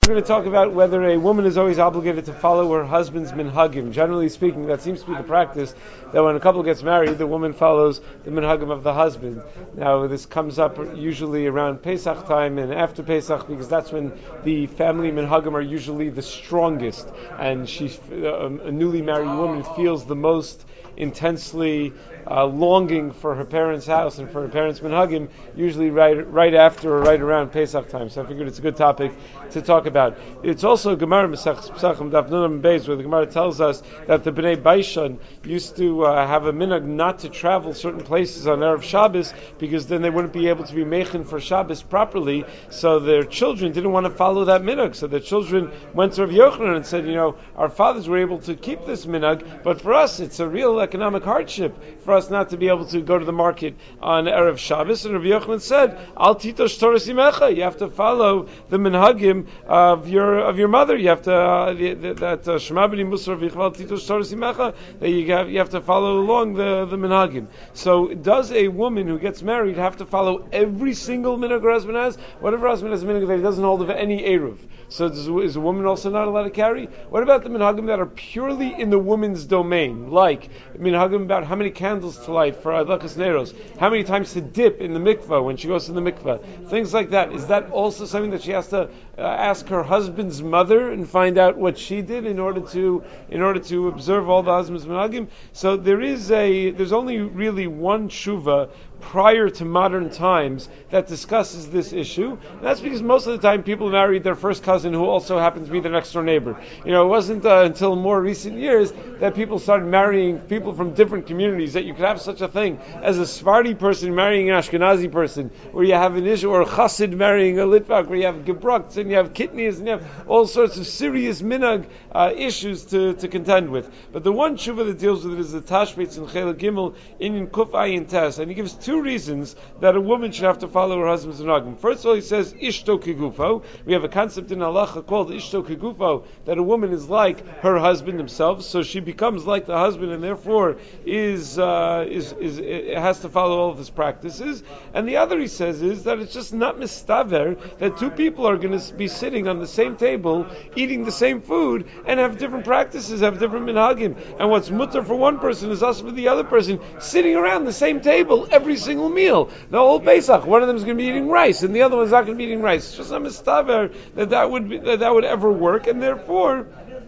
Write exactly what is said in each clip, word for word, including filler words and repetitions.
We're going to talk about whether a woman is always obligated to follow her husband's minhagim. Generally speaking, that seems to be the practice, that when a couple gets married, the woman follows the minhagim of the husband. Now, this comes up usually around Pesach time and after Pesach, because that's when the family minhagim are usually the strongest, and she, a newly married woman feels the most intensely uh, longing for her parents' house and for her parents' minhagim, usually right right after or right around Pesach time. So I figured it's a good topic to talk about. It's also Gemara Mesach Pesachim Daf Nunam Beis, where the Gemara tells us that the Bnei Baishan used to uh, have a minhag not to travel certain places on Erev Shabbos, because then they wouldn't be able to be mechin for Shabbos properly. So their children didn't want to follow that minhag. So their children went to Rav Yochanan and said, you know, our fathers were able to keep this minhag, but for us it's a real economic hardship for us not to be able to go to the market on Erev Shabbos. And Rav Yochanan said, Al titosh Torah simecha, you have to follow the minhagim of your of your mother. You have to uh, the, the, that Shema b'ni Musar v'yichval titosh Torah simecha, that you have you have to follow along the the minhagim. So does a woman who gets married have to follow every single minhag her husband has? Whatever husband has a minhag that he doesn't hold of any eruv. So does, is a woman also not allowed to carry? What about the minhagim that are purely in the woman's domain, like minhagim about how many candles to light for adlakas neros, how many times to dip in the mikvah when she goes to the mikvah, things like that? Is that also something that she has to uh, ask her husband's mother and find out what she did in order to in order to observe all the husband's minhagim? So there is a there's only really one tshuva prior to modern times that discusses this issue. And that's because most of the time people married their first cousin who also happens to be their next door neighbor. You know, it wasn't uh, until more recent years that people started marrying people from different communities, that you could have such a thing as a Sephardi person marrying an Ashkenazi person, or you have an Ish or a Chassid marrying a Litvak, where you have Gebrukts and you have Kitnias and you have all sorts of serious minhag uh, issues to, to contend with. But the one tshuva that deals with it is the Tashbetz in Chelek Gimel in Kuf Ayin Tes, and he gives two Two reasons that a woman should have to follow her husband's minhagim. First of all, he says ishto kegufo. We have a concept in halacha called ishto kegufo, that a woman is like her husband himself, so she becomes like the husband, and therefore is uh, is is it has to follow all of his practices. And the other, he says, is that it's just not mistaver that two people are going to be sitting on the same table, eating the same food, and have different practices, have different minhagim. And what's mutter for one person is also for the other person, sitting around the same table every single meal, the whole Pesach. One of them is going to be eating rice, and the other one's not going to be eating rice. It's just not mistaver that that would be, that that would ever work, and therefore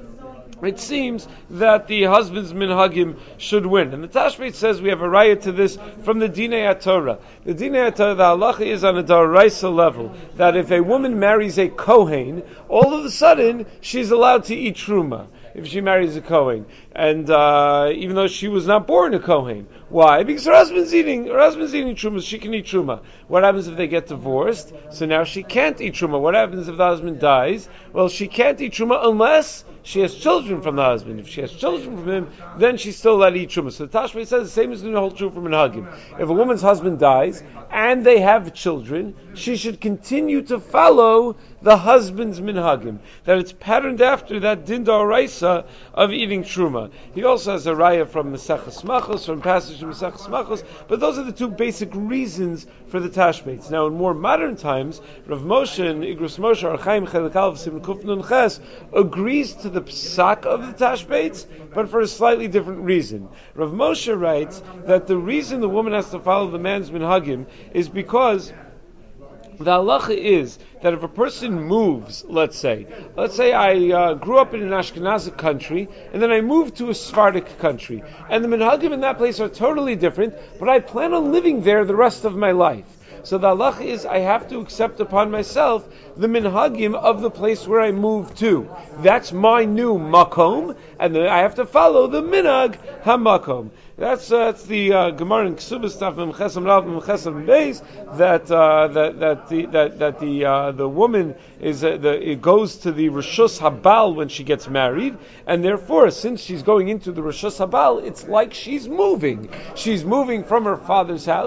it seems that the husband's minhagim should win. And the Tashbetz says we have a raya to this from the Dinei HaTorah. The Dinei HaTorah, the halacha is on a daraisa level, that if a woman marries a Kohen, all of a sudden she's allowed to eat truma if she marries a Kohen, and uh, even though she was not born a Kohen. Why? Because her husband's eating her husband's eating truma, she can eat truma. What happens if they get divorced? So now she can't eat truma. What happens if the husband dies? Well, she can't eat truma unless she has children from the husband. If she has children from him, then she's still allowed to eat truma. So the Tashbetz says the same is going to hold true for minhagim. If a woman's husband dies and they have children, she should continue to follow the husband's minhagim, that it's patterned after that din d'oraisa of eating truma. He also has a raya from Maseches Machos, from passage from Maseches Machos, but those are the two basic reasons for the Tashbetz. Now, in more modern times, Rav Moshe and Igros Moshe Archaim Chelek Aleph Siman Kuf Nun Ches agrees to the psak of the Tashbetz, but for a slightly different reason. Rav Moshe writes that the reason the woman has to follow the man's minhagim is because the halacha is that if a person moves, let's say, let's say I uh, grew up in an Ashkenazic country, and then I moved to a Sephardic country, and the minhagim in that place are totally different, but I plan on living there the rest of my life. So the halacha is I have to accept upon myself the minhagim of the place where I moved to. That's my new makom, and then I have to follow the minhag hamakom. That's uh, that's the uh, Gemara in Ksubas Taf Memchesam Rav Memchesam Beis, that uh, that that the that that the uh, the woman is uh, the it goes to the Rishus Habal when she gets married, and therefore since she's going into the Rishus Habal, it's like she's moving. She's moving from her father's house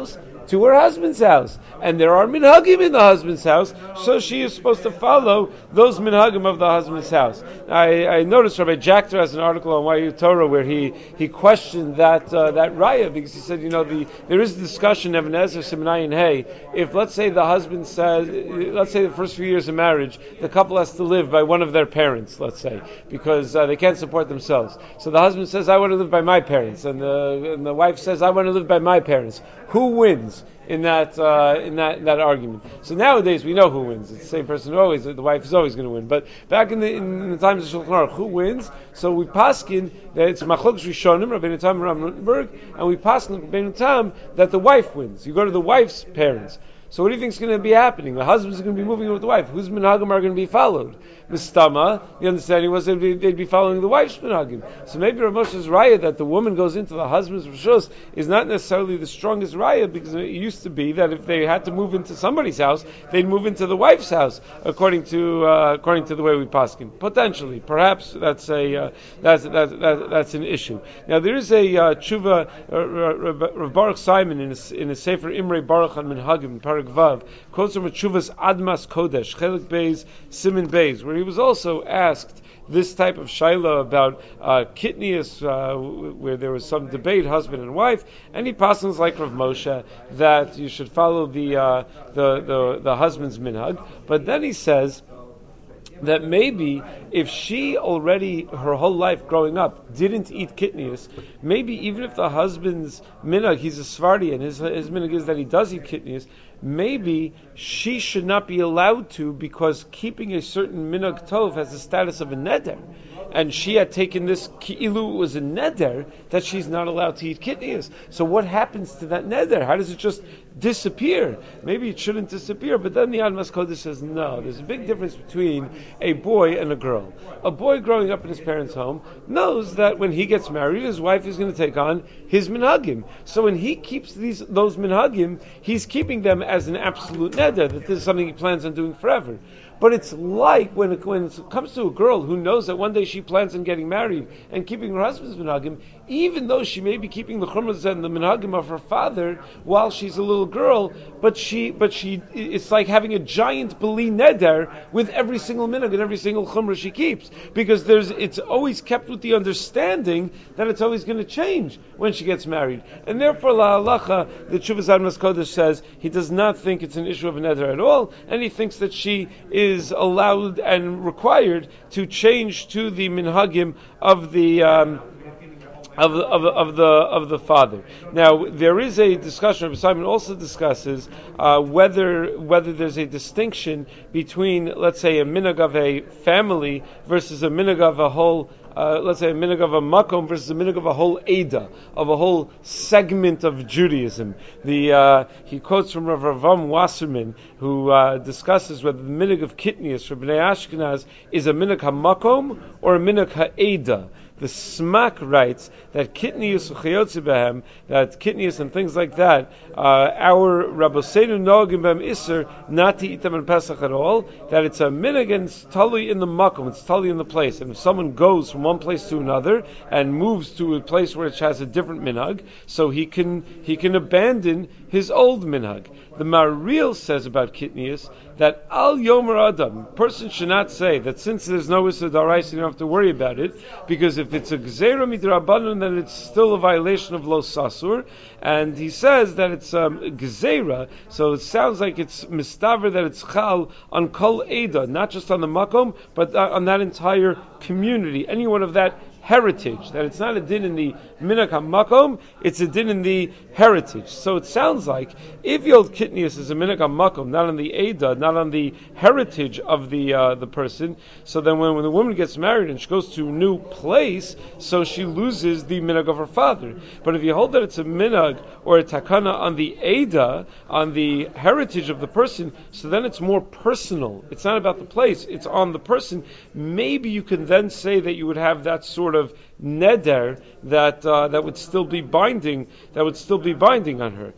to her husband's house, and there are minhagim in the husband's house, so she is supposed to follow those minhagim of the husband's house. I, I noticed Rabbi Jackter has an article on Y U Torah where he, he questioned that uh, that raya, because he said, you know, the there is a discussion of Ebenezer Simenayin Hey, if let's say the husband says, let's say the first few years of marriage, the couple has to live by one of their parents, let's say, because uh, they can't support themselves. So the husband says, I want to live by my parents, and the, and the wife says, I want to live by my parents. Who wins in that uh, in that in that argument? So nowadays we know who wins. It's the same person who always, the wife is always going to win. But back in the in the times of Shulchan Aruch, who wins? So we paskin that it's Machlokes Rishonim, Rabbeinu Tam, Rabbeinu Berg, and we paskin Rabbeinu Tam that the wife wins. You go to the wife's parents. So what do you think is going to be happening? The husband's going to be moving with the wife. Whose minhagim are going to be followed? Mistama, the understanding was they'd be, they'd be following the wife's minhagim. So maybe Rav Moshe's raya that the woman goes into the husband's rishus is not necessarily the strongest raya, because it used to be that if they had to move into somebody's house, they'd move into the wife's house, according to uh, according to the way we paskin. Potentially, perhaps that's a uh, that's that's that, that's an issue. Now there is a uh, tshuva uh, Rav Baruch Simon in a, in a sefer Imrei Baruch on minhagim Parak Vav quotes from a tshuva's Admas Kodesh Chelik Beis Siman Beis, where he was also asked this type of shaila about uh, kitnius, uh, where there was some debate, husband and wife, and he passes like Rav Moshe that you should follow the uh, the, the the husband's minhag. But then he says that maybe if she already, her whole life growing up, didn't eat kitnius, maybe even if the husband's minhag, he's a Sephardi, and his, his minhag is that he does eat kitnius, maybe she should not be allowed to, because keeping a certain minhag tov has the status of a neder. And she had taken this ki'ilu, it was a neder, that she's not allowed to eat kitnius. So what happens to that neder? How does it just disappear? Maybe it shouldn't disappear, but then the Admas Kodesh says, no, there's a big difference between a boy and a girl. A boy growing up in his parents' home knows that when he gets married, his wife is going to take on his minhagim. So when he keeps these those minhagim, he's keeping them as an absolute neder, that this is something he plans on doing forever. But it's like when it, when it comes to a girl who knows that one day she plans on getting married and keeping her husband's minhagim, even though she may be keeping the chumras and the minhagim of her father while she's a little girl, but she, but she, it's like having a giant beli neder with every single minhag and every single chumrah she keeps, because there's, it's always kept with the understanding that it's always going to change when she gets married, and therefore la halacha, the Tshuvas Admas Kodesh says he does not think it's an issue of a neder at all, and he thinks that she is is allowed and required to change to the minhagim of the um, of the, of, the, of the of the father. Now there is a discussion. Rabbi Simon also discusses uh, whether whether there's a distinction between, let's say, a minhag of a family versus a minhag of a whole. Uh, let's say a minhag of a makom versus a minhag of a whole Ada, of a whole segment of Judaism. The uh, he quotes from Rav Ravam Wasserman, who uh, discusses whether the minhag of kitnius for Bnei Ashkenaz is a minhag ha-makom or a minhag ha-Ada. The Smak writes that kitnius uchayotze behem, that kitnius and things like that, uh, our Rabboseinu noagim behem iser not to eat them in Pesach at all. That it's a minhag and it's totally in the makom, it's totally in the place. And if someone goes from one place to another and moves to a place where it has a different minhag, so he can he can abandon his old minhag. The Maharil says about kitnius that al yomer adam, person should not say that since there's no issur d'oraisa, you don't have to worry about it, because if it's a gzeira midrabanan, then it's still a violation of lo sasur. And he says that it's um, gzeira, so it sounds like it's mistaver, that it's chal on kol eda, not just on the makom, but uh, on that entire community, anyone of that heritage, that it's not a din in the minhag ha-makom, it's a din in the heritage. So it sounds like if Yod Kitnius is a minhag ha-makom, not on the Eda, not on the heritage of the uh, the person, so then when, when the woman gets married and she goes to a new place, so she loses the minhag of her father. But if you hold that it's a minhag or a takana on the Eda, on the heritage of the person, so then it's more personal. It's not about the place, it's on the person. Maybe you can then say that you would have that sort of neder that uh, that would still be binding, that would still be binding on her.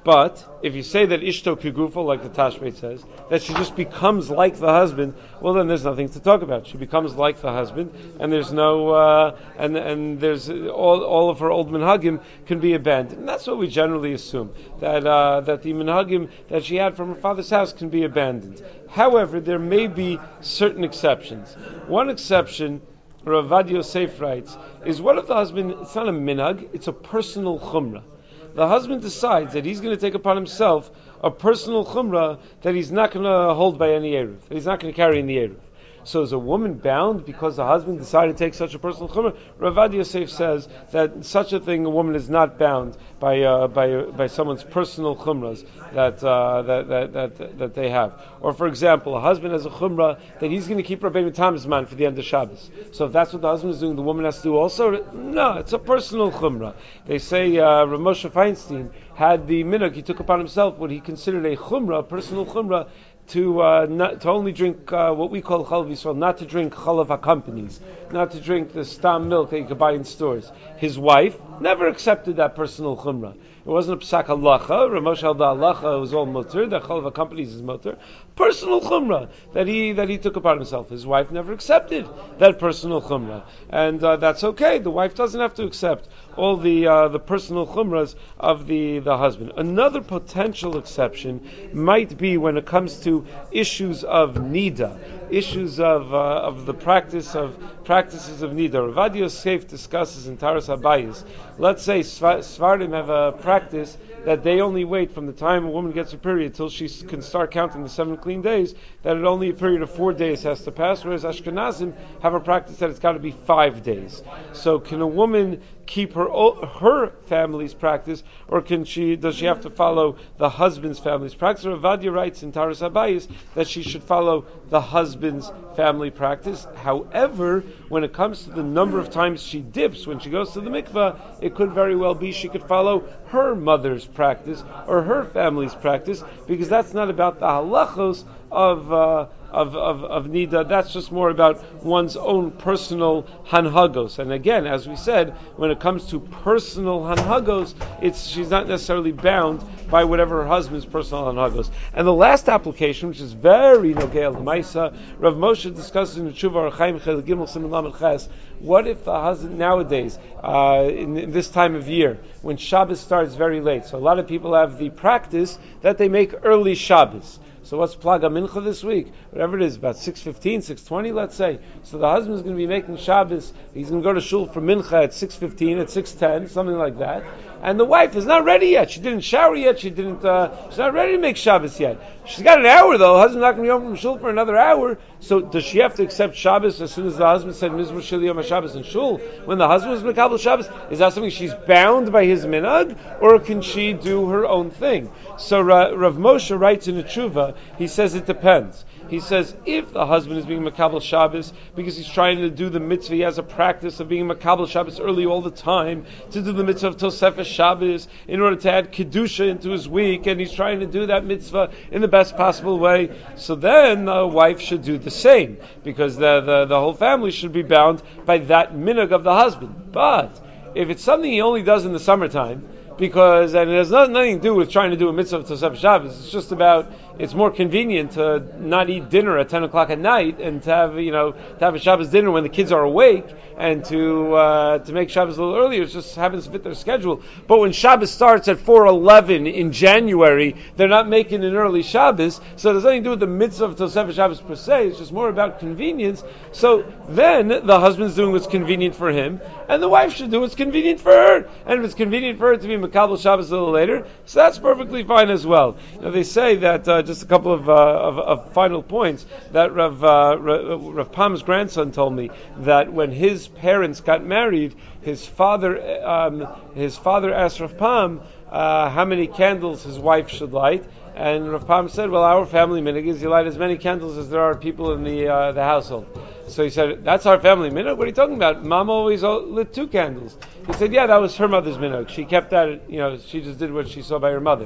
But if you say that ishto kigufo, like the Tashbeit says, that she just becomes like the husband, well then there's nothing to talk about. She becomes like the husband, and there's no uh, and and there's all all of her old minhagim can be abandoned. And that's what we generally assume, that uh, that the minhagim that she had from her father's house can be abandoned. However, there may be certain exceptions. One exception, Rav Ovadia Yosef writes, is what if the husband, it's not a minhag, it's a personal chumrah. The husband decides that he's going to take upon himself a personal chumrah that he's not going to hold by any eruv, that he's not going to carry in the eruv. So is a woman bound because the husband decided to take such a personal chumrah? Rav Ovadia Yosef says that such a thing, a woman is not bound by uh, by uh, by someone's personal chumras that, uh, that that that that they have. Or for example, a husband has a chumrah that he's going to keep Rabbeinu Tam's man for the end of Shabbos. So if that's what the husband is doing, the woman has to do also. No, it's a personal chumrah. They say uh, Rav Moshe Feinstein had the minhag, he took upon himself what he considered a chumrah, a personal chumrah, to uh, not, to only drink uh, what we call chalav Yisrael, not to drink chalav companies, not to drink the stam milk that you could buy in stores. His wife never accepted that personal chumrah. It wasn't a psak halacha. Rav Moshe held the halacha, it was all mutter. The chalav companies is mutter. Personal chumrah that he that he took upon himself. His wife never accepted that personal chumrah, and uh, that's okay. The wife doesn't have to accept all the uh, the personal chumras of the, the husband. Another potential exception might be when it comes to issues of nida, issues of uh, of the practice of practices of nida. Rav Ovadia Yosef discusses in Taras Habayis. Let's say Sfardim have a practice that they only wait from the time a woman gets her period till she can start counting the seven clean days, that it only a period of four days has to pass, whereas Ashkenazim have a practice that it's got to be five days. So can a woman keep her her family's practice, or can she does she have to follow the husband's family's practice? Rav Ovadia writes in Taras Habayis that she should follow the husband's family practice. However, when it comes to the number of times she dips when she goes to the mikveh, it could very well be she could follow her mother's practice or her family's practice, because that's not about the halachos of uh, of, of of nida. That's just more about one's own personal hanhagos. And again, as we said, when it comes to personal hanhagos, it's she's not necessarily bound by whatever her husband's personal hanhagos. And the last application, which is very nogei l'maisa, Rav Moshe discusses in the Tshuva Archaim Chel Gimel Siman Lamed Ches. What if the husband nowadays, uh, in, in this time of year, when Shabbos starts very late? So a lot of people have the practice that they make early Shabbos. So what's Plaga Mincha this week? Whatever it is, about six fifteen, six twenty, let's say. So the husband's going to be making Shabbos, he's going to go to shul for Mincha at six fifteen, at six ten, something like that. And the wife is not ready yet. She didn't shower yet. She didn't, uh, she's not ready to make Shabbos yet. She's got an hour though. The husband's not going to be home from shul for another hour. So does she have to accept Shabbos as soon as the husband said Mizvah Shili Yom HaShabbos in shul? When the husband was Mekabel Shabbos, is that something she's bound by his minhag, or can she do her own thing? So Ra- Rav Moshe writes in a tshuva, he says it depends. He says if the husband is being Mekabel Shabbos because he's trying to do the mitzvah, he has a practice of being Mekabel Shabbos early all the time, to do the mitzvah of Tosefes Shabbos in order to add Kedusha into his week, and he's trying to do that mitzvah in the best possible way, so then the wife should do the same, because the, the, the whole family should be bound by that minhag of the husband. But if it's something he only does in the summertime, because, and it has nothing, nothing to do with trying to do a mitzvah of Tosefes Shabbos, it's just about, it's more convenient to not eat dinner at ten o'clock at night and to have, you know, to have a Shabbos dinner when the kids are awake, and to uh, to make Shabbos a little earlier. It just happens to fit their schedule. But when Shabbos starts at four eleven in January, they're not making an early Shabbos, so it has nothing to do with the mitzvah of Tosefes Shabbos per se. It's just more about convenience. So then the husband's doing what's convenient for him, and the wife should do what's convenient for her. And if it's convenient for her to be Mekabel Shabbos a little later, so that's perfectly fine as well. Now they say that, uh, just a couple of, uh, of, of final points, that Rav, uh, Rav, Rav Pam's grandson told me that when his parents got married, his father um, his father asked Rav Pam uh, how many candles his wife should light, and Rav Pam said, well, our family minhag is you light as many candles as there are people in the uh, the household. So he said, that's our family minhag? What are you talking about? Mom always lit two candles. He said, yeah, that was her mother's minhag. She kept that, you know, she just did what she saw by her mother.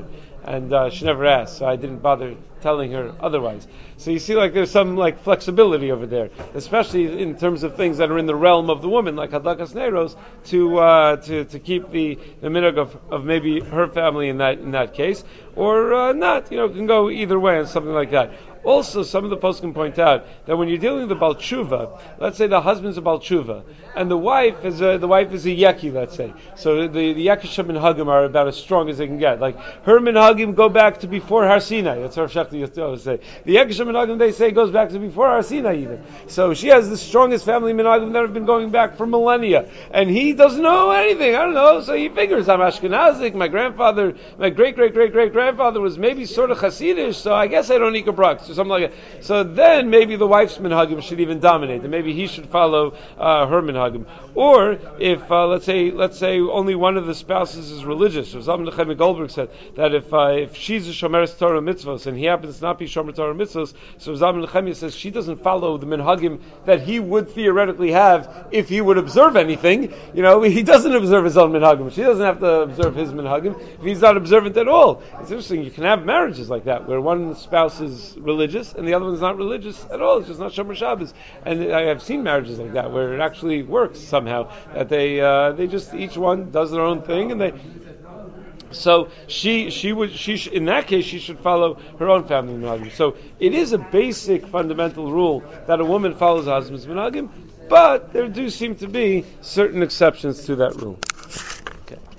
and uh, she never asked, so I didn't bother telling her otherwise. So you see, like there's some like flexibility over there, especially in terms of things that are in the realm of the woman, like hadlakas neiros, to uh, to to keep the the minhag of, of maybe her family in that in that case, or uh, not. You know, it can go either way on something like that. Also, some of the posts can point out that when you're dealing with the Baal Tshuva, let's say the husband's a Baal Tshuva, and the wife is a, the wife is a Yeki, let's say. So the, the Yakisha Minhagim are about as strong as they can get. Like, her Minhagim go back to before Har Sinai. That's what Shechti used to always say. The Yakisha Minhagim, they say, goes back to before Har Sinai even. So she has the strongest family Minhagim that have been going back for millennia. And he doesn't know anything. I don't know. So he figures, I'm Ashkenazic, my grandfather, my great-great-great-great-grandfather was maybe sort of Hasidish, so I guess I don't eat Gebrux. Or something like that. So then maybe the wife's minhagim should even dominate, and maybe he should follow uh, her minhagim. Or if uh, let's say let's say only one of the spouses is religious. Rav Zalman Nechemia Goldberg said that if uh, if she's a shomeres Torah mitzvos and he happens to not be shomer Torah mitzvos, so Rav Zalman Nechemia says she doesn't follow the minhagim that he would theoretically have if he would observe anything. You know, he doesn't observe his own minhagim. She doesn't have to observe his minhagim if he's not observant at all. It's interesting. You can have marriages like that where one spouse is religious and the other one's not religious at all. It's just not Shomer Shabbos. And I have seen marriages like that where it actually works somehow. That they uh, they just each one does their own thing, and they. So she she would she sh- in that case she should follow her own family minhagim. So it is a basic fundamental rule that a woman follows her husband's minhagim, but there do seem to be certain exceptions to that rule.